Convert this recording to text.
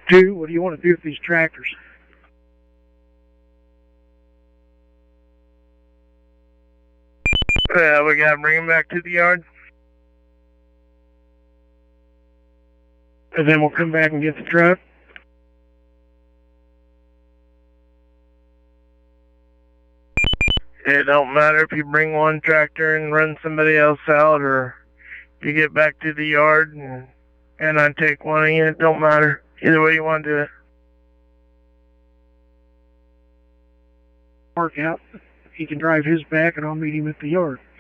2, what do you want to do with these tractors? We gotta bring them back to the yard. And then we'll come back and get the truck. It don't matter if you bring one tractor and run somebody else out, or if you get back to the yard and I take one in. It don't matter. Either way you want to do it. Mark out. He can drive his back and I'll meet him at the yard.